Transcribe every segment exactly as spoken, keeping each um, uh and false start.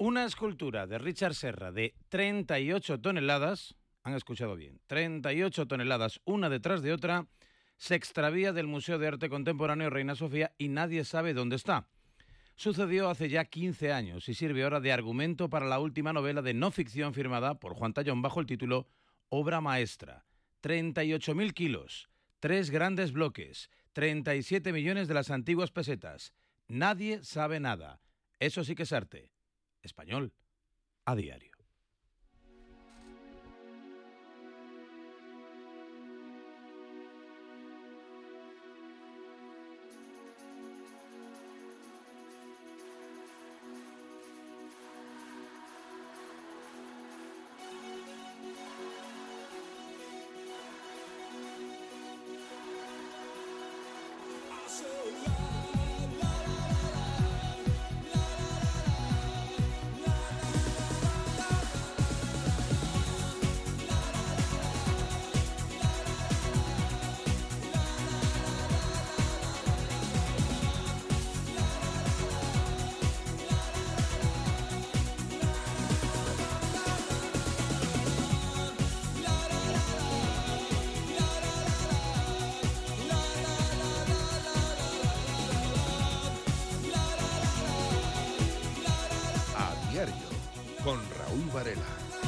Una escultura de Richard Serra de treinta y ocho toneladas, han escuchado bien, treinta y ocho toneladas una detrás de otra, se extravía del Museo de Arte Contemporáneo Reina Sofía y nadie sabe dónde está. Sucedió hace ya quince años y sirve ahora de argumento para la última novela de no ficción firmada por Juan Tallón bajo el título Obra Maestra. treinta y ocho mil kilos, tres grandes bloques, treinta y siete millones de las antiguas pesetas. Nadie sabe nada. Eso sí que es arte. Español a diario. Con Raúl Varela.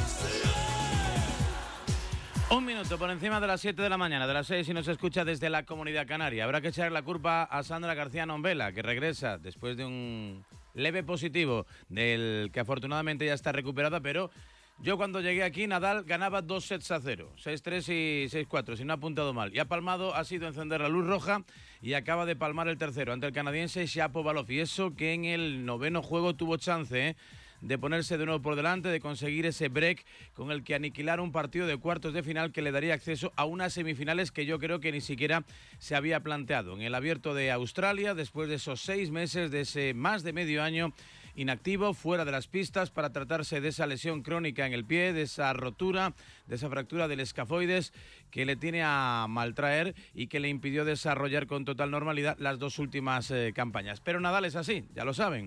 Un minuto por encima de las siete de la mañana, de las seis, y nos escucha desde la Comunidad Canaria. Habrá que echar la culpa a Sandra García Nombela, que regresa después de un leve positivo, del que afortunadamente ya está recuperada, pero yo cuando llegué aquí, Nadal ganaba dos sets a cero, seis tres y seis cuatro, si no ha apuntado mal. Y ha palmado, ha sido encender la luz roja y acaba de palmar el tercero ante el canadiense Shapovalov. Y eso que en el noveno juego tuvo chance, ¿eh?, de ponerse de nuevo por delante, de conseguir ese break con el que aniquilar un partido de cuartos de final que le daría acceso a unas semifinales que yo creo que ni siquiera se había planteado. En el Abierto de Australia, después de esos seis meses, de ese más de medio año inactivo, fuera de las pistas, para tratarse de esa lesión crónica en el pie, de esa rotura, de esa fractura del escafoides que le tiene a maltraer y que le impidió desarrollar con total normalidad las dos últimas eh, campañas. Pero Nadal es así, ya lo saben.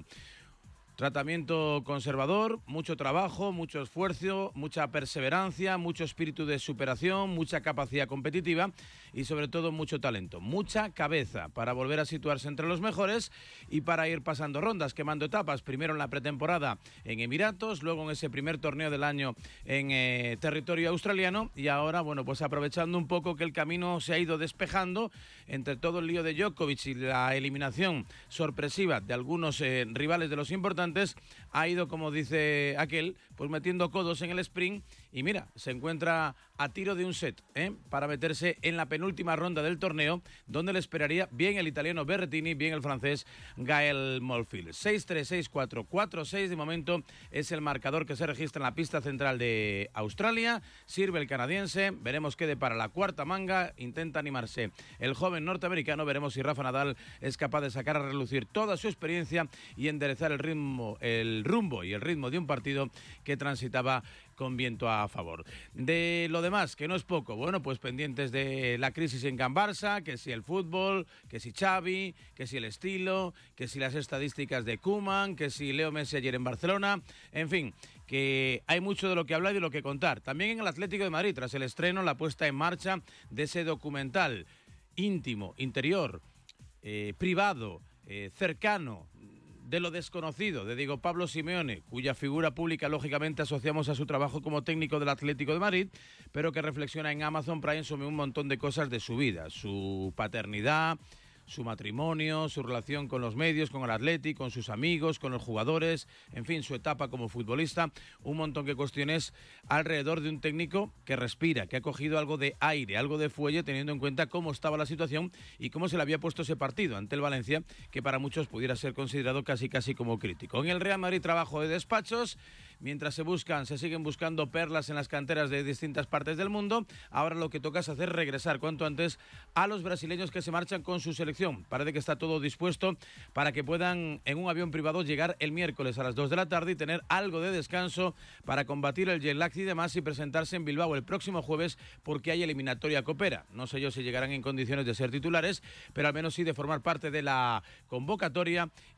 Tratamiento conservador, mucho trabajo, mucho esfuerzo, mucha perseverancia, mucho espíritu de superación, mucha capacidad competitiva y sobre todo mucho talento, mucha cabeza para volver a situarse entre los mejores y para ir pasando rondas, quemando etapas, primero en la pretemporada en Emiratos, luego en ese primer torneo del año en eh, territorio australiano y ahora, bueno, pues aprovechando un poco que el camino se ha ido despejando entre todo el lío de Djokovic y la eliminación sorpresiva de algunos eh, rivales de los importantes, ha ido, como dice aquel, pues metiendo codos en el sprint y mira, se encuentra a tiro de un set, ¿eh?, para meterse en la penúltima ronda del torneo, donde le esperaría bien el italiano Berrettini, bien el francés Gael Monfils. seis tres, seis cuatro, cuatro seis de momento es el marcador que se registra en la pista central de Australia. Sirve el canadiense, veremos qué depara la cuarta manga, intenta animarse el joven norteamericano, veremos si Rafa Nadal es capaz de sacar a relucir toda su experiencia y enderezar el ritmo el rumbo y el ritmo de un partido que transitaba con viento a favor. De lo demás, que no es poco, bueno, pues pendientes de la crisis en Can Barça, que si el fútbol, que si Xavi, que si el estilo, que si las estadísticas de Koeman, que si Leo Messi ayer en Barcelona, en fin, que hay mucho de lo que hablar y de lo que contar. También en el Atlético de Madrid, tras el estreno, la puesta en marcha de ese documental íntimo, interior, eh, privado, eh, cercano, de lo desconocido, de Diego Pablo Simeone, cuya figura pública lógicamente asociamos a su trabajo como técnico del Atlético de Madrid, pero que reflexiona en Amazon Prime sobre un montón de cosas de su vida, su paternidad, su matrimonio, su relación con los medios, con el Atleti, con sus amigos, con los jugadores, en fin, su etapa como futbolista, un montón de cuestiones alrededor de un técnico que respira, que ha cogido algo de aire, algo de fuelle, teniendo en cuenta cómo estaba la situación y cómo se le había puesto ese partido ante el Valencia, que para muchos pudiera ser considerado casi casi como crítico. En el Real Madrid, trabajo de despachos, mientras se buscan, se siguen buscando perlas en las canteras de distintas partes del mundo. Ahora lo que toca es hacer regresar cuanto antes a los brasileños que se marchan con su selección. Parece que está todo dispuesto para que puedan en un avión privado llegar el miércoles a las dos de la tarde y tener algo de descanso para combatir el jet lag y demás y presentarse en Bilbao el próximo jueves, porque hay eliminatoria copera. No sé yo si llegarán en condiciones de ser titulares, pero al menos sí de formar parte de la convocatoria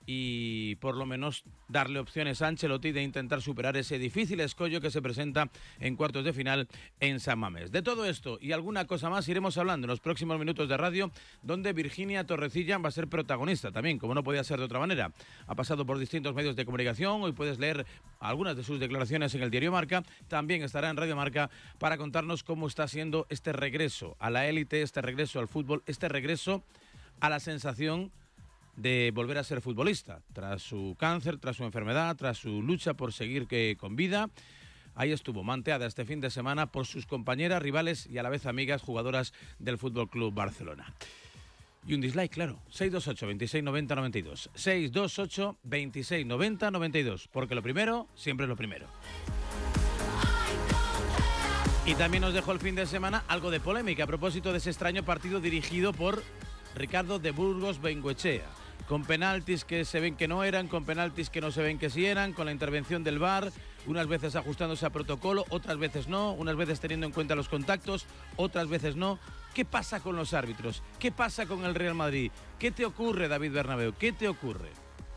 y por lo menos darle opciones a Ancelotti de intentar superar ese difícil escollo que se presenta en cuartos de final en San Mamés. De todo esto y alguna cosa más iremos hablando en los próximos minutos de radio, donde Virginia Torrecilla va a ser protagonista también, como no podía ser de otra manera. Ha pasado por distintos medios de comunicación, hoy puedes leer algunas de sus declaraciones en el diario Marca, también estará en Radio Marca para contarnos cómo está siendo este regreso a la élite, este regreso al fútbol, este regreso a la sensación de volver a ser futbolista, tras su cáncer, tras su enfermedad, tras su lucha por seguir que con vida. Ahí estuvo, manteada este fin de semana por sus compañeras, rivales y a la vez amigas jugadoras del F C Barcelona. Y un dislike, claro, seis dos ocho, veintiséis noventa, noventa y dos, seis dos ocho, veintiséis noventa, noventa y dos, porque lo primero siempre es lo primero. Y también nos dejó el fin de semana algo de polémica a propósito de ese extraño partido dirigido por Ricardo de Burgos Bengoechea, con penaltis que se ven que no eran, con penaltis que no se ven que sí eran, con la intervención del V A R, unas veces ajustándose a protocolo, otras veces no, unas veces teniendo en cuenta los contactos, otras veces no. ¿Qué pasa con los árbitros? ¿Qué pasa con el Real Madrid? ¿Qué te ocurre, David Bernabéu? ¿Qué te ocurre?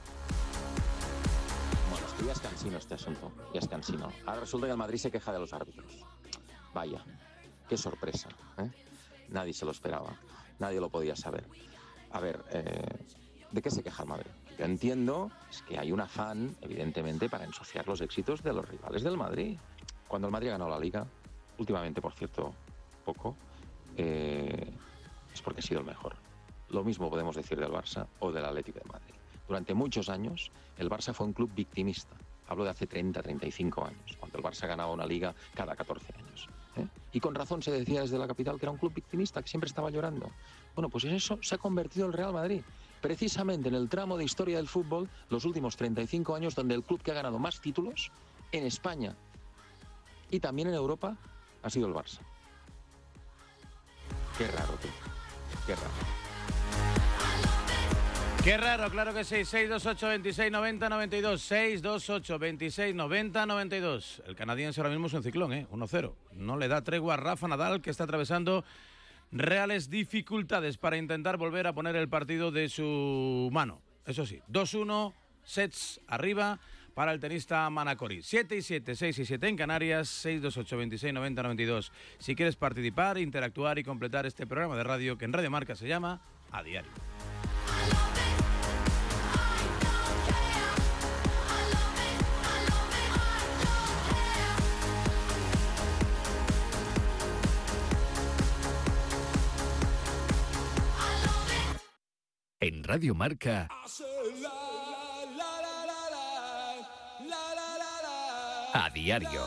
Bueno, es que ya es cansino este asunto, ya es cansino. Ahora resulta que el Madrid se queja de los árbitros. Vaya, qué sorpresa, ¿eh? Nadie se lo esperaba, nadie lo podía saber. A ver, eh, ¿de qué se queja el Madrid? Yo entiendo es que hay un afán, evidentemente, para ensuciar los éxitos de los rivales del Madrid. Cuando el Madrid ha ganado la Liga, últimamente, por cierto, poco, eh, es porque ha sido el mejor. Lo mismo podemos decir del Barça o del Atlético de Madrid. Durante muchos años, el Barça fue un club victimista. Hablo de hace treinta, treinta y cinco años, cuando el Barça ganaba una Liga cada catorce años. ¿eh? Y con razón se decía desde la capital que era un club victimista, que siempre estaba llorando. Bueno, pues en eso se ha convertido el Real Madrid. Precisamente en el tramo de historia del fútbol, los últimos treinta y cinco años, donde el club que ha ganado más títulos en España y también en Europa ha sido el Barça. Qué raro, tío. Qué raro. Qué raro, claro que sí. seis dos ocho, veintiséis noventa, noventa y dos. seis dos ocho, veintiséis noventa, noventa y dos. El canadiense ahora mismo es un ciclón, ¿eh? uno cero. No le da tregua a Rafa Nadal, que está atravesando reales dificultades para intentar volver a poner el partido de su mano. Eso sí, dos uno, sets arriba para el tenista Manacori. siete y siete, seis y siete en Canarias, seis dos ocho, veintiséis noventa, noventa y dos. Si quieres participar, interactuar y completar este programa de radio que en Radio Marca se llama A Diario. En Radio Marca, A Diario.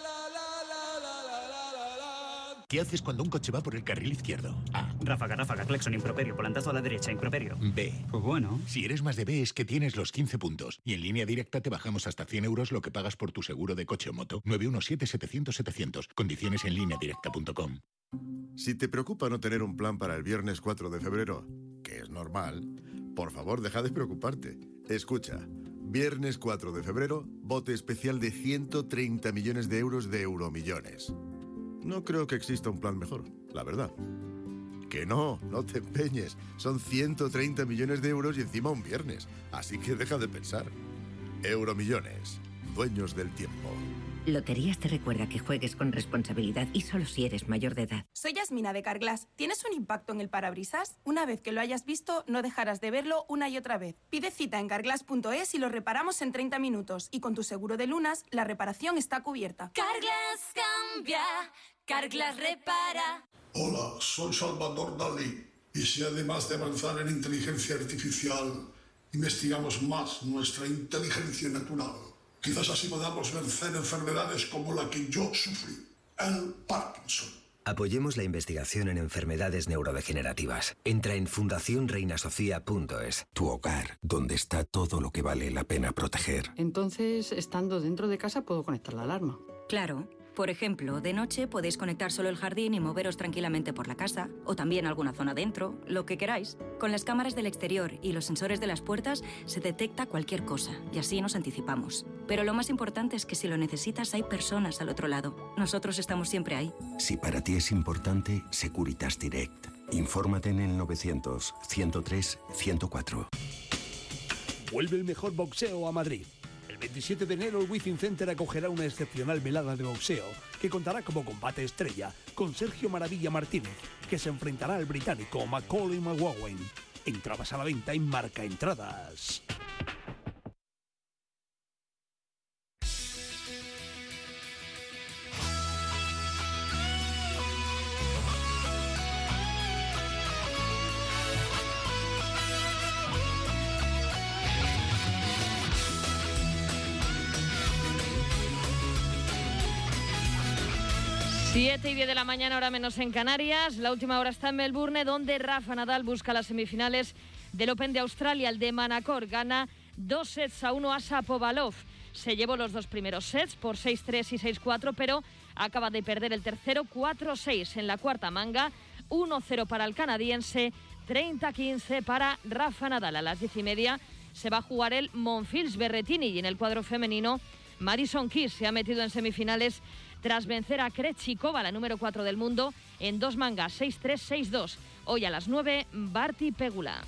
¿Qué haces cuando un coche va por el carril izquierdo? A. Ráfaga, ráfaga, claxon, improperio, volantazo a la derecha, improperio. B. Pues bueno. Si eres más de B es que tienes los quince puntos. Y en Línea Directa te bajamos hasta cien euros lo que pagas por tu seguro de coche o moto. nueve uno siete, setecientos, setecientos. Condiciones en línea directa punto com. Si te preocupa no tener un plan para el viernes cuatro de febrero, que es normal, por favor deja de preocuparte. Escucha, viernes cuatro de febrero, bote especial de ciento treinta millones de euros de Euromillones. No creo que exista un plan mejor, la verdad. Que no, no te empeñes. Son ciento treinta millones de euros y encima un viernes. Así que deja de pensar. Euromillones, dueños del tiempo. Loterías te recuerda que juegues con responsabilidad y solo si eres mayor de edad. Soy Yasmina de Carglass. ¿Tienes un impacto en el parabrisas? Una vez que lo hayas visto, no dejarás de verlo una y otra vez. Pide cita en carglass punto es y lo reparamos en treinta minutos. Y con tu seguro de lunas, la reparación está cubierta. Carglass cambia, Carglass repara. Hola, soy Salvador Dalí. Y si además de avanzar en inteligencia artificial, investigamos más nuestra inteligencia natural, quizás así podamos vencer enfermedades como la que yo sufrí, el Parkinson. Apoyemos la investigación en enfermedades neurodegenerativas. Entra en fundación reina sofía punto es. Tu hogar, donde está todo lo que vale la pena proteger. Entonces, estando dentro de casa, puedo conectar la alarma. Claro. Por ejemplo, de noche podéis conectar solo el jardín y moveros tranquilamente por la casa, o también alguna zona dentro, lo que queráis. Con las cámaras del exterior y los sensores de las puertas se detecta cualquier cosa, y así nos anticipamos. Pero lo más importante es que si lo necesitas hay personas al otro lado. Nosotros estamos siempre ahí. Si para ti es importante, Securitas Direct. Infórmate en el novecientos, ciento tres, ciento cuatro. Vuelve el mejor boxeo a Madrid. El veintisiete de enero el Wizzing Center acogerá una excepcional velada de boxeo que contará como combate estrella con Sergio Maravilla Martínez, que se enfrentará al británico Macaulay McGowan. Entradas a la venta en Marca Entradas. Siete y diez de la mañana, hora menos en Canarias. La última hora está en Melbourne, donde Rafa Nadal busca las semifinales del Open de Australia. El de Manacor gana dos sets a uno a Shapovalov. Se llevó los dos primeros sets por seis tres y seis cuatro, pero acaba de perder el tercero cuatro seis en la cuarta manga. uno cero para el canadiense, treinta quince para Rafa Nadal. A las diez y media se va a jugar el Monfils Berrettini, y en el cuadro femenino Madison Keys se ha metido en semifinales tras vencer a Krejcikova, la número cuatro del mundo, en dos mangas, seis tres, seis dos. Hoy a las nueve, Barty Pegula.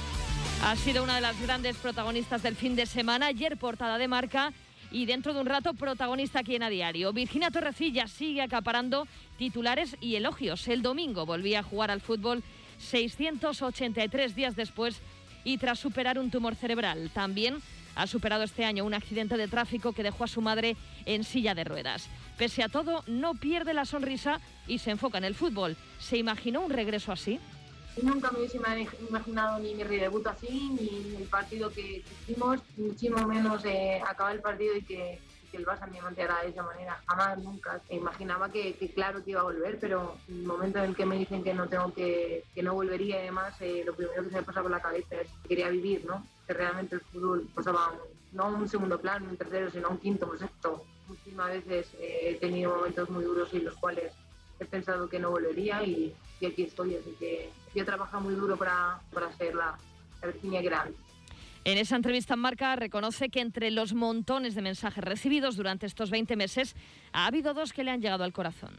Ha sido una de las grandes protagonistas del fin de semana. Ayer portada de Marca y dentro de un rato protagonista aquí en A Diario. Virginia Torrecilla sigue acaparando titulares y elogios. El domingo volvía a jugar al fútbol seiscientos ochenta y tres días después y tras superar un tumor cerebral. También ha superado este año un accidente de tráfico que dejó a su madre en silla de ruedas. Pese a todo, no pierde la sonrisa y se enfoca en el fútbol. ¿Se imaginó un regreso así? Nunca me hubiese imaginado ni mi redebut así, ni el partido que hicimos, muchísimo menos eh, acabar el partido y que, que el Barça me mantuviera de esa manera. Jamás, nunca. Me imaginaba que, que claro que iba a volver, pero en el momento en el que me dicen que no tengo que, que no volvería y demás, eh, lo primero que se me pasa por la cabeza es que quería vivir, ¿no? Que realmente el fútbol pasaba no a un segundo plano, un tercero, sino a un quinto, un sexto. Muchísimas veces eh, he tenido momentos muy duros en los cuales he pensado que no volvería y, y aquí estoy, así que yo he trabajado muy duro para, para ser la, la Virginia que era antes. En esa entrevista en Marca reconoce que entre los montones de mensajes recibidos durante estos veinte meses ha habido dos que le han llegado al corazón.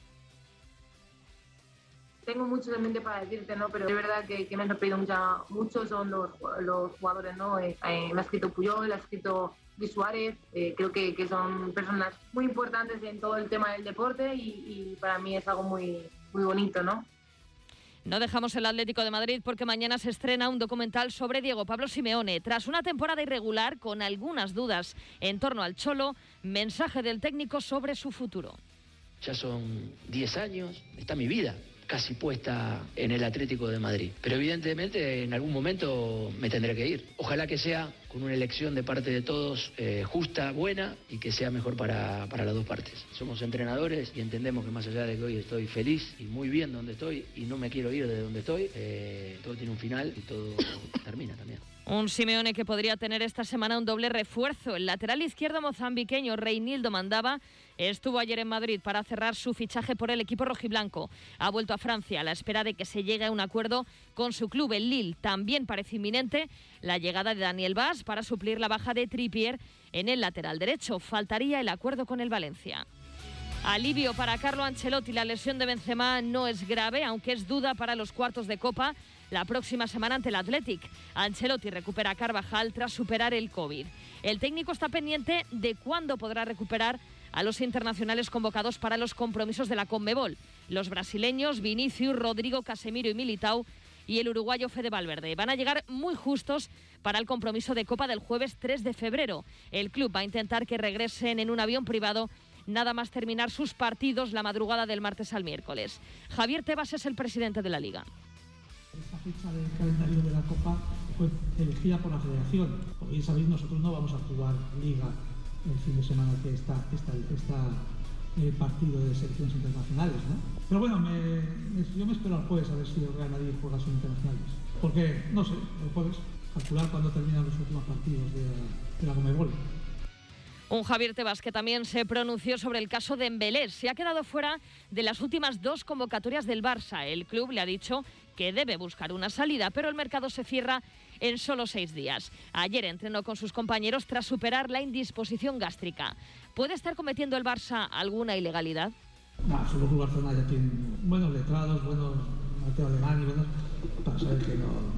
Tengo mucho en mente para decirte, ¿no? Pero es verdad que, que me han sorprendido mucho, muchos son los, los jugadores, ¿no? Eh, eh, me ha escrito Puyol, ha escrito Luis Suárez, eh, creo que, que son personas muy importantes en todo el tema del deporte y, y para mí es algo muy, muy bonito, ¿no? No dejamos el Atlético de Madrid porque mañana se estrena un documental sobre Diego Pablo Simeone. Tras una temporada irregular, con algunas dudas en torno al Cholo, mensaje del técnico sobre su futuro. Ya son diez años, está mi vida casi puesta en el Atlético de Madrid. Pero evidentemente en algún momento me tendré que ir. Ojalá que sea con una elección de parte de todos eh, justa, buena y que sea mejor para, para las dos partes. Somos entrenadores y entendemos que más allá de que hoy estoy feliz y muy bien donde estoy y no me quiero ir de donde estoy, eh, todo tiene un final y todo termina también. Un Simeone que podría tener esta semana un doble refuerzo. El lateral izquierdo mozambiqueño Reinildo Mandava estuvo ayer en Madrid para cerrar su fichaje por el equipo rojiblanco. Ha vuelto a Francia a la espera de que se llegue a un acuerdo con su club, el Lille. También parece inminente la llegada de Daniel Vaz para suplir la baja de Trippier en el lateral derecho. Faltaría el acuerdo con el Valencia. Alivio para Carlo Ancelotti. La lesión de Benzema no es grave, aunque es duda para los cuartos de Copa la próxima semana ante el Athletic. Ancelotti recupera a Carvajal tras superar el COVID. El técnico está pendiente de cuándo podrá recuperar a los internacionales convocados para los compromisos de la Conmebol. Los brasileños Vinicius, Rodrigo, Casemiro y Militao y el uruguayo Fede Valverde van a llegar muy justos para el compromiso de Copa del jueves tres de febrero. El club va a intentar que regresen en un avión privado nada más terminar sus partidos la madrugada del martes al miércoles. Javier Tebas es el presidente de la Liga. Esta fecha del calendario de la Copa fue elegida por la Federación. Como bien sabéis, nosotros no vamos a jugar Liga el fin de semana que está, está, está el partido de selecciones internacionales, ¿no? Pero bueno, me, me, yo me espero al jueves a ver si el Real Madrid juega son internacionales. Porque, no sé, el jueves, calcular cuándo terminan los últimos partidos de, de la Conmebol. Un Javier Tebas que también se pronunció sobre el caso de Embelés. Se ha quedado fuera de las últimas dos convocatorias del Barça. El club le ha dicho que debe buscar una salida, pero el mercado se cierra en solo seis días. Ayer entrenó con sus compañeros tras superar la indisposición gástrica. ¿Puede estar cometiendo el Barça alguna ilegalidad? No, solo que Barcelona ya tiene buenos letrados, buenos Mateo Alemán y buenos para saber que no, no,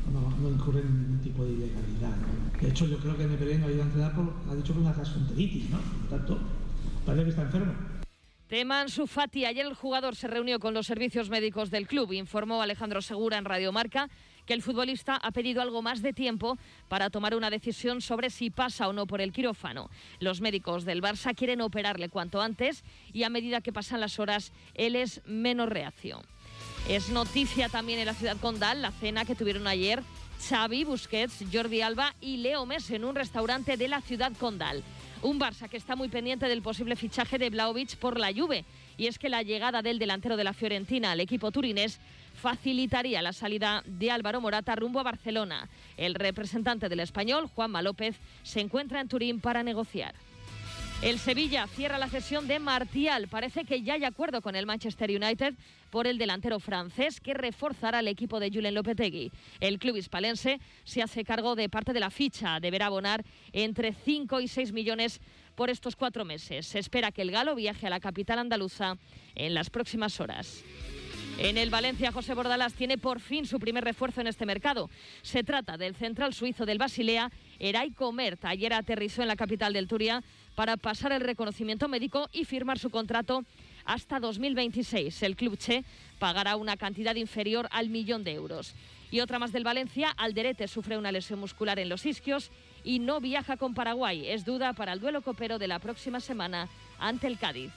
no, no incurre en ningún tipo de ilegalidad, ¿no? De hecho, yo creo que Nepere no ha ido a entrenar por, ha dicho que una gastroenteritis, ¿no? Por lo tanto, parece que está enfermo. Tema Ansu Fati. Ayer el jugador se reunió con los servicios médicos del club. Informó Alejandro Segura en Radio Marca que el futbolista ha pedido algo más de tiempo para tomar una decisión sobre si pasa o no por el quirófano. Los médicos del Barça quieren operarle cuanto antes y a medida que pasan las horas, él es menos reacio. Es noticia también en la ciudad condal la cena que tuvieron ayer Xavi, Busquets, Jordi Alba y Leo Messi en un restaurante de la ciudad condal. Un Barça que está muy pendiente del posible fichaje de Vlahovic por la Juve. Y es que la llegada del delantero de la Fiorentina al equipo turinés facilitaría la salida de Álvaro Morata rumbo a Barcelona. El representante del español, Juanma López, se encuentra en Turín para negociar. El Sevilla cierra la cesión de Martial. Parece que ya hay acuerdo con el Manchester United por el delantero francés que reforzará el equipo de Julen Lopetegui. El club hispalense se hace cargo de parte de la ficha. Deberá abonar entre cinco y seis millones por estos cuatro meses. Se espera que el galo viaje a la capital andaluza en las próximas horas. En el Valencia, José Bordalás tiene por fin su primer refuerzo en este mercado. Se trata del central suizo del Basilea, Eray Comert. Ayer aterrizó en la capital del Turia para pasar el reconocimiento médico y firmar su contrato hasta dos mil veintiséis. El club che pagará una cantidad inferior al millón de euros. Y otra más del Valencia, Alderete sufre una lesión muscular en los isquios y no viaja con Paraguay. Es duda para el duelo copero de la próxima semana ante el Cádiz.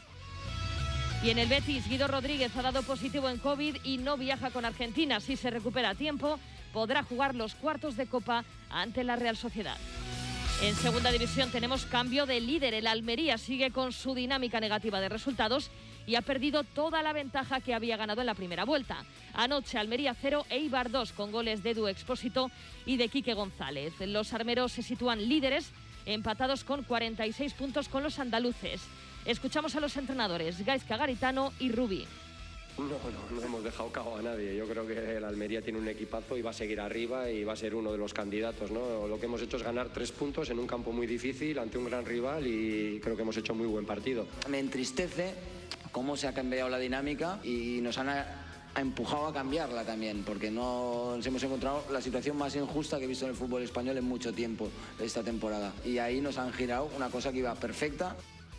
Y en el Betis, Guido Rodríguez ha dado positivo en COVID y no viaja con Argentina. Si se recupera a tiempo, podrá jugar los cuartos de Copa ante la Real Sociedad. En segunda división tenemos cambio de líder. El Almería sigue con su dinámica negativa de resultados y ha perdido toda la ventaja que había ganado en la primera vuelta. Anoche Almería cero, Eibar dos con goles de Edu Expósito y de Quique González. Los armeros se sitúan líderes, empatados con cuarenta y seis puntos con los andaluces. Escuchamos a los entrenadores Gaizka Garitano y Rubi. No, no, no hemos dejado cago a nadie. Yo creo que el Almería tiene un equipazo y va a seguir arriba y va a ser uno de los candidatos, ¿no? Lo que hemos hecho es ganar tres puntos en un campo muy difícil ante un gran rival y creo que hemos hecho muy buen partido. Me entristece cómo se ha cambiado la dinámica y nos han ha empujado a cambiarla también, porque no nos hemos encontrado la situación más injusta que he visto en el fútbol español en mucho tiempo esta temporada. Y ahí nos han girado una cosa que iba perfecta.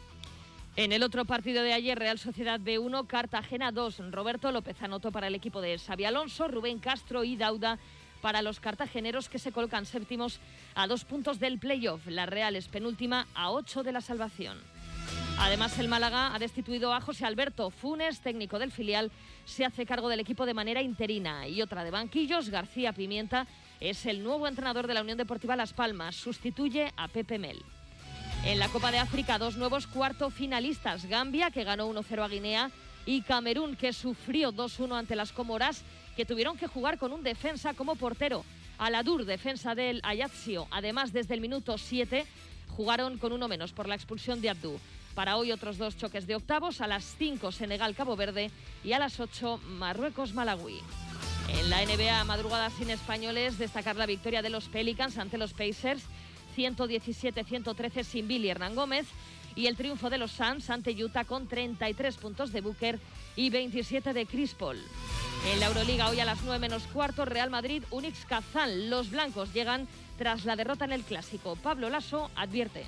En el otro partido de ayer, Real Sociedad B uno, Cartagena dos. Roberto López anotó para el equipo de Xabi Alonso, Rubén Castro y Dauda para los cartageneros, que se colocan séptimos a dos puntos del playoff. La Real es penúltima a ocho de la salvación. Además, el Málaga ha destituido a José Alberto Funes, técnico del filial, se hace cargo del equipo de manera interina. Y otra de banquillos, García Pimienta es el nuevo entrenador de la Unión Deportiva Las Palmas, sustituye a Pepe Mel. En la Copa de África, dos nuevos cuarto finalistas. Gambia, que ganó uno cero a Guinea, y Camerún, que sufrió dos uno ante las Comoras, que tuvieron que jugar con un defensa como portero. Aladur, defensa del Ajaccio. Además, desde el minuto siete, jugaron con uno menos por la expulsión de Abdou. Para hoy, otros dos choques de octavos. A las cinco, Senegal-Cabo Verde, y a las ocho, Marruecos-Malawi. En la N B A, madrugada sin españoles, destacar la victoria de los Pelicans ante los Pacers, ciento diecisiete a ciento trece sin Billy Hernán Gómez, y el triunfo de los Suns ante Utah con treinta y tres puntos de Booker y veintisiete de Chris Paul. En la Euroliga, hoy a las nueve menos cuarto, Real Madrid, Unix Kazán. Los blancos llegan tras la derrota en el Clásico. Pablo Lasso advierte.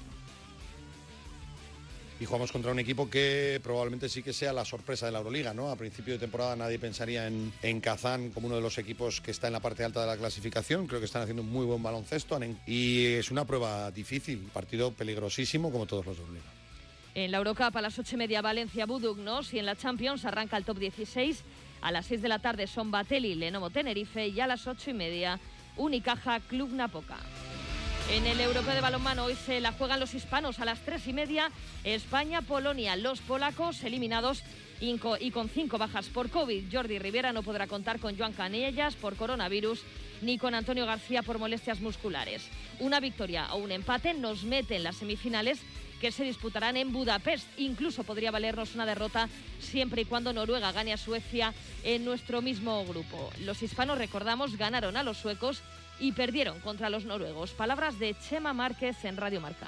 Y jugamos contra un equipo que probablemente sí que sea la sorpresa de la Euroliga, ¿no? A principio de temporada nadie pensaría en, en Kazán como uno de los equipos que está en la parte alta de la clasificación. Creo que están haciendo un muy buen baloncesto y es una prueba difícil, partido peligrosísimo como todos los de Euroliga. En la Eurocup a las ocho y media, Valencia Budugnos, y en la Champions arranca el top dieciséis. A las seis de la tarde son Batelli, Lenovo Tenerife, y a las ocho y media Unicaja Club Napoca. En el Europeo de balonmano hoy se la juegan los hispanos a las tres y media. España-Polonia, los polacos eliminados y con cinco bajas por COVID. Jordi Rivera no podrá contar con Joan Canellas por coronavirus ni con Antonio García por molestias musculares. Una victoria o un empate nos mete en las semifinales, que se disputarán en Budapest. Incluso podría valernos una derrota siempre y cuando Noruega gane a Suecia en nuestro mismo grupo. Los hispanos, recordamos, ganaron a los suecos y perdieron contra los noruegos. Palabras de Chema Márquez en Radio Marca.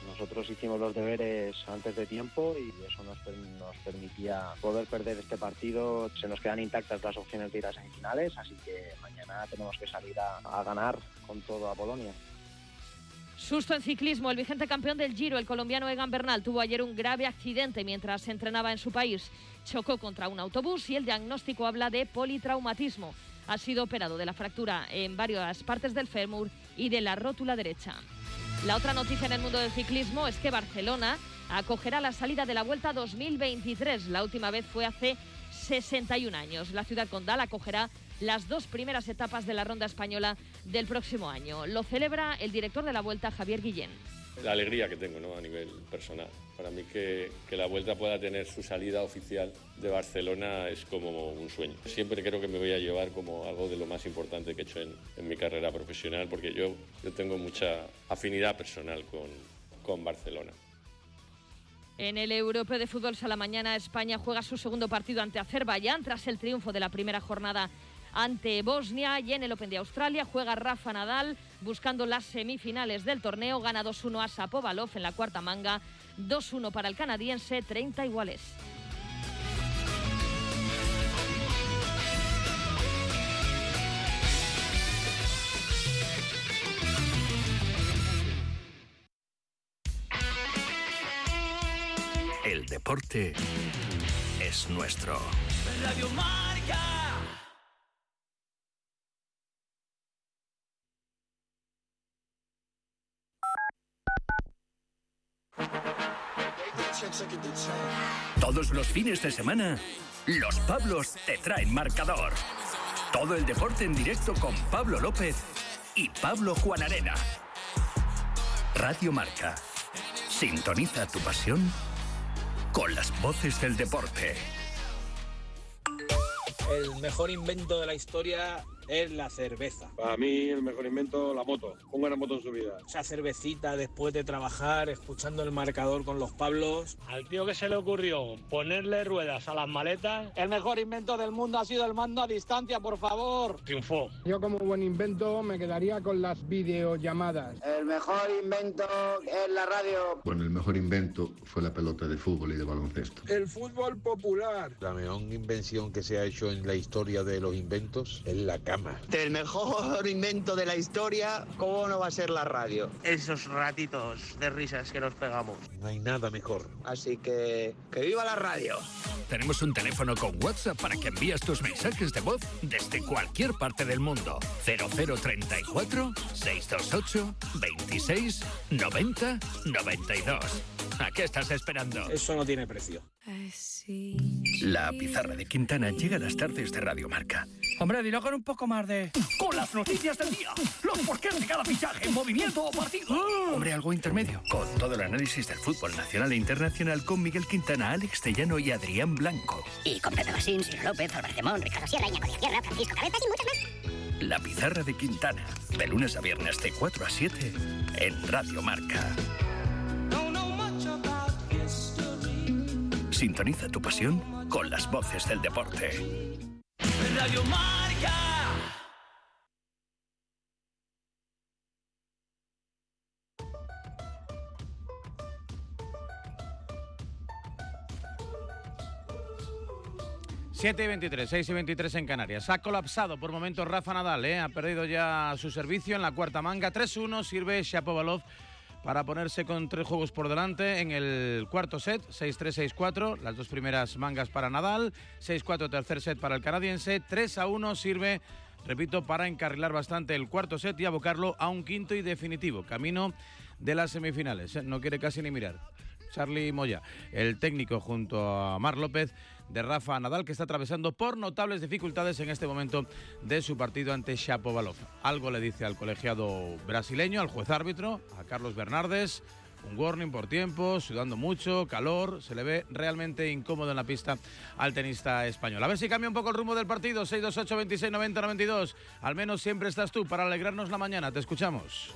nosotros hicimos los deberes antes de tiempo y eso nos, nos permitía poder perder este partido. Se nos quedan intactas las opciones de ir a semifinales, así que mañana tenemos que salir a, a ganar con todo a Polonia. Susto en ciclismo. El vigente campeón del Giro, el colombiano Egan Bernal, tuvo ayer un grave accidente mientras se entrenaba en su país. Chocó contra un autobús y el diagnóstico habla de politraumatismo. Ha sido operado de la fractura en varias partes del fémur y de la rótula derecha. La otra noticia en el mundo del ciclismo es que Barcelona acogerá la salida de la Vuelta dos mil veintitrés. La última vez fue hace sesenta y un años. La ciudad condal acogerá las dos primeras etapas de la ronda española del próximo año. Lo celebra el director de la Vuelta, Javier Guillén. La alegría que tengo, ¿no?, a nivel personal. Para mí que, que la Vuelta pueda tener su salida oficial de Barcelona es como un sueño. Siempre creo que me voy a llevar como algo de lo más importante que he hecho en, en mi carrera profesional, porque yo, yo tengo mucha afinidad personal con, con Barcelona. En el Europeo de Fútbol Sala mañana, España juega su segundo partido ante Azerbaiyán tras el triunfo de la primera jornada ante Bosnia, y en el Open de Australia juega Rafa Nadal buscando las semifinales del torneo. Gana dos uno a Shapovalov en la cuarta manga, dos uno para el canadiense, treinta iguales. El deporte es nuestro. Radio Marca. Todos los fines de semana, los Pablos te traen marcador. Todo el deporte en directo con Pablo López y Pablo Juan Arena. Radio Marca. Sintoniza tu pasión con las voces del deporte. El mejor invento de la historia es la cerveza. Para mí el mejor invento, la moto. Ponga una moto en su vida. Esa cervecita después de trabajar, escuchando el marcador con los Pablos. Al tío que se le ocurrió ponerle ruedas a las maletas. El mejor invento del mundo ha sido el mando a distancia, por favor. Triunfó. Yo como buen invento me quedaría con las videollamadas. El mejor invento es la radio. Bueno, el mejor invento fue la pelota de fútbol y de baloncesto. El fútbol popular. La mejor invención que se ha hecho en la historia de los inventos es la cama. El mejor invento de la historia, ¿cómo no va a ser la radio? Esos ratitos de risas que nos pegamos. No hay nada mejor. Así que, ¡que viva la radio! Tenemos un teléfono con WhatsApp para que envíes tus mensajes de voz desde cualquier parte del mundo. cero cero treinta y cuatro, seiscientos veintiocho, veintiséis, noventa, noventa y dos. ¿A qué estás esperando? Eso no tiene precio. La pizarra de Quintana llega a las tardes de Radio Marca. Hombre, dilo con un poco más de... Con las noticias del día, los porqués de cada fichaje, movimiento o partido. ¡Oh! Hombre, algo intermedio. Con todo el análisis del fútbol nacional e internacional con Miguel Quintana, Alex Tellano y Adrián Blanco. Y con Pepe Basín, Ciro López, Álvarez Demón, Ricardo Sierra, Iñaco Díaz Sierra, Francisco Cabezas y muchos más. La pizarra de Quintana, de lunes a viernes de cuatro a siete en Radio Marca. Sintoniza tu pasión con las voces del deporte. Radio Marca. siete y veintitrés, seis y veintitrés en Canarias. Ha colapsado por momentos Rafa Nadal, ¿eh? Ha perdido ya su servicio en la cuarta manga. tres uno, sirve Shapovalov para ponerse con tres juegos por delante en el cuarto set, seis tres, seis cuatro, las dos primeras mangas para Nadal, seis cuatro tercer set para el canadiense, tres a uno sirve, repito, para encarrilar bastante el cuarto set y abocarlo a un quinto y definitivo, camino de las semifinales, ¿eh? No quiere casi ni mirar. Charly Moya, el técnico junto a Marc López de Rafa Nadal, que está atravesando por notables dificultades en este momento de su partido ante Shapovalov. Algo le dice al colegiado brasileño, al juez árbitro, a Carlos Bernardes, un warning por tiempo, sudando mucho, calor, se le ve realmente incómodo en la pista al tenista español. A ver si cambia un poco el rumbo del partido, seis dos ocho, veintiséis, noventa, noventa y dos. Al menos siempre estás tú para alegrarnos la mañana, te escuchamos.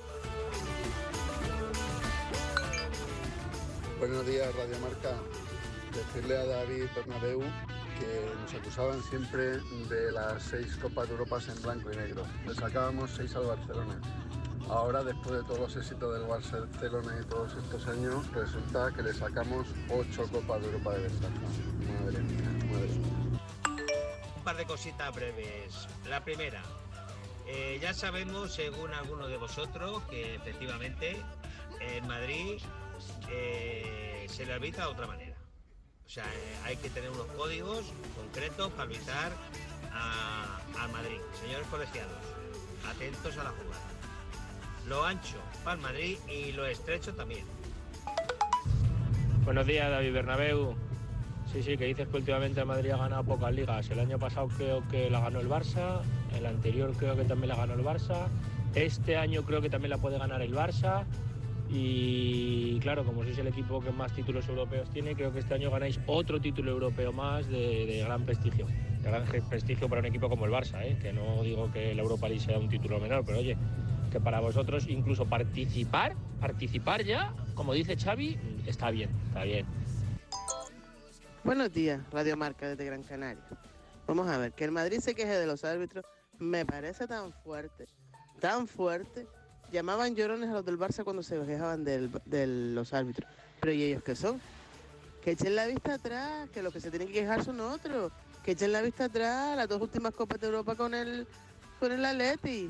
Buenos días, Radio Marca. Decirle a David Bernabéu que nos acusaban siempre de las seis Copas de Europa en blanco y negro. Le sacábamos seis al Barcelona. Ahora, después de todos los éxitos del Barcelona y todos estos años, resulta que le sacamos ocho Copas de Europa de ventaja. Madre mía, madre mía. Un par de cositas breves. La primera, eh, ya sabemos, según algunos de vosotros, que efectivamente en Madrid eh, se le arbitra de otra manera. O sea, eh, hay que tener unos códigos concretos para arbitrar al Madrid. Señores colegiados, atentos a la jugada. Lo ancho para el Madrid y lo estrecho también. Buenos días, David Bernabéu. Sí, sí, que dices que últimamente el Madrid ha ganado pocas ligas. El año pasado creo que la ganó el Barça, el anterior creo que también la ganó el Barça, este año creo que también la puede ganar el Barça y claro, como sois el equipo que más títulos europeos tiene, creo que este año ganáis otro título europeo más de, de gran prestigio. De gran prestigio para un equipo como el Barça, ¿eh? Que no digo que la Europa League sea un título menor, pero oye, que para vosotros incluso participar, participar ya, como dice Xavi, está bien, está bien. Buenos días, Radio Marca desde Gran Canaria. Vamos a ver, que el Madrid se queje de los árbitros me parece tan fuerte, tan fuerte. Llamaban llorones a los del Barça cuando se quejaban del, de los árbitros. Pero ¿y ellos qué son? Que echen la vista atrás, que los que se tienen que quejar son otros. Que echen la vista atrás, las dos últimas Copas de Europa con el, con el Atleti.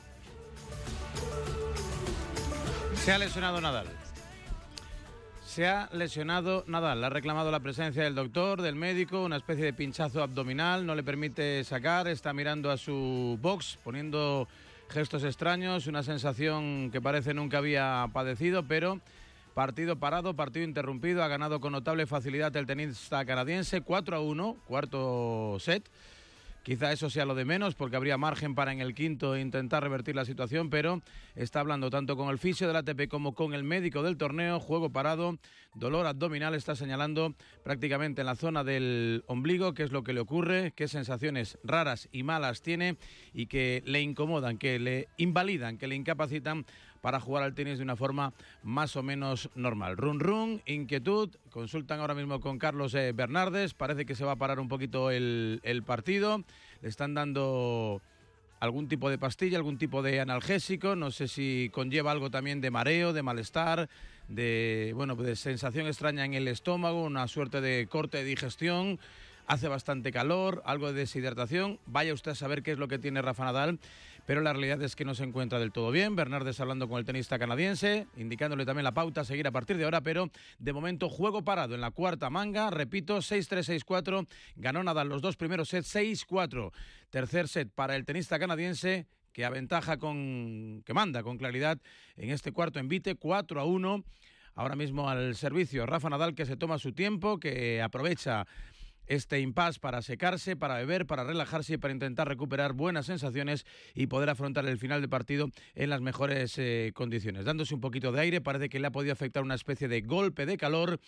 Se ha lesionado Nadal. Se ha lesionado Nadal. Ha reclamado la presencia del doctor, del médico, una especie de pinchazo abdominal. No le permite sacar. Está mirando a su box, poniendo gestos extraños. Una sensación que parece nunca había padecido, pero partido parado, partido interrumpido. Ha ganado con notable facilidad el tenista canadiense. cuatro a uno, cuarto set. Quizá eso sea lo de menos, porque habría margen para en el quinto intentar revertir la situación, pero está hablando tanto con el fisio del A T P como con el médico del torneo. Juego parado, dolor abdominal, está señalando prácticamente en la zona del ombligo qué es lo que le ocurre, qué sensaciones raras y malas tiene y que le incomodan, que le invalidan, que le incapacitan para jugar al tenis de una forma más o menos normal. Run run, inquietud, consultan ahora mismo con Carlos eh, Bernardes, parece que se va a parar un poquito el, el partido, le están dando algún tipo de pastilla, algún tipo de analgésico, no sé si conlleva algo también de mareo, de malestar, de, bueno, de sensación extraña en el estómago, una suerte de corte de digestión. Hace bastante calor, algo de deshidratación. Vaya usted a saber qué es lo que tiene Rafa Nadal, pero la realidad es que no se encuentra del todo bien. Bernardes hablando con el tenista canadiense, indicándole también la pauta a seguir a partir de ahora, pero de momento juego parado en la cuarta manga. Repito, seis tres, seis cuatro. Ganó Nadal los dos primeros sets, seis cuatro. Tercer set para el tenista canadiense, que aventaja con, que manda con claridad en este cuarto envite, cuatro a uno. Ahora mismo al servicio Rafa Nadal, que se toma su tiempo, que aprovecha este impasse para secarse, para beber, para relajarse y para intentar recuperar buenas sensaciones y poder afrontar el final de partido en las mejores eh, condiciones. Dándose un poquito de aire, parece que le ha podido afectar una especie de golpe de calor.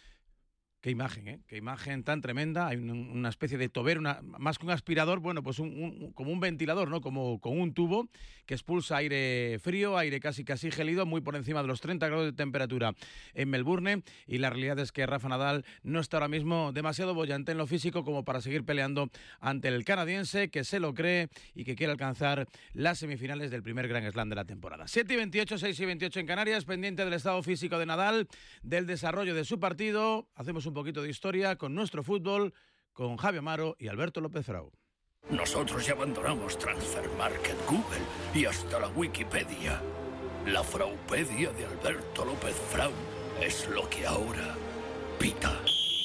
Qué imagen, ¿eh? Qué imagen tan tremenda. Hay un, una especie de tobero, una, más que un aspirador, bueno, pues un, un, como un ventilador, ¿no? Como con un tubo que expulsa aire frío, aire casi casi gélido, muy por encima de los treinta grados de temperatura en Melbourne. Y la realidad es que Rafa Nadal no está ahora mismo demasiado bollante en lo físico como para seguir peleando ante el canadiense, que se lo cree y que quiere alcanzar las semifinales del primer Grand Slam de la temporada. siete y veintiocho, seis y veintiocho en Canarias, pendiente del estado físico de Nadal, del desarrollo de su partido. Hacemos un un poquito de historia con nuestro fútbol, con Javi Amaro y Alberto López Frau. Nosotros ya abandonamos Transfer Market, Google y hasta la Wikipedia. La Fraupedia de Alberto López Frau es lo que ahora pita.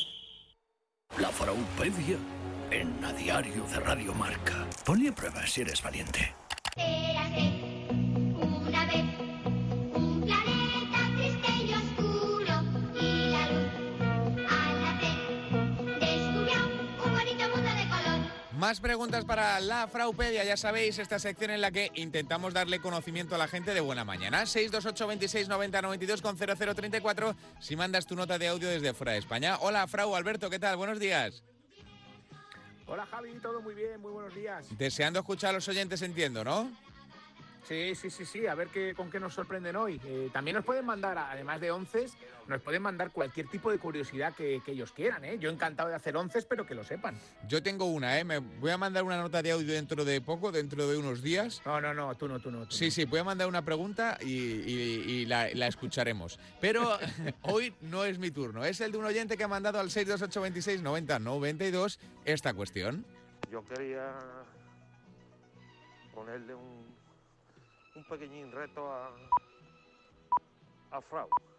La Fraupedia en A Diario de Radio Marca. Ponle a prueba si eres valiente. Érase una vez un planeta triste y oscuro y la luz al nacer descubrió un bonito mundo de color. Más preguntas para la Fraupedia, ya sabéis, esta sección en la que intentamos darle conocimiento a la gente de buena mañana. seis dos ocho, veintiséis, noventa, noventa y dos con cero cero treinta y cuatro si mandas tu nota de audio desde fuera de España. Hola, Frau, Alberto, ¿qué tal? Buenos días. Hola, Javi, todo muy bien, muy buenos días. Deseando escuchar a los oyentes, entiendo, ¿no? Sí, sí, sí, sí, a ver qué, con qué nos sorprenden hoy. Eh, también nos pueden mandar, además de onces, nos pueden mandar cualquier tipo de curiosidad que, que ellos quieran, ¿eh? Yo encantado de hacer onces, pero que lo sepan. Yo tengo una, ¿eh? Me voy a mandar una nota de audio dentro de poco, dentro de unos días. No, no, no, tú no, tú no. Tú sí, no. sí, voy a mandar una pregunta y, y, y la, la escucharemos. Pero hoy no es mi turno, es el de un oyente que ha mandado al seis dos ocho dos seis nueve cero nueve dos esta cuestión. Yo quería ponerle un, un pequeñín reto a, a Frau.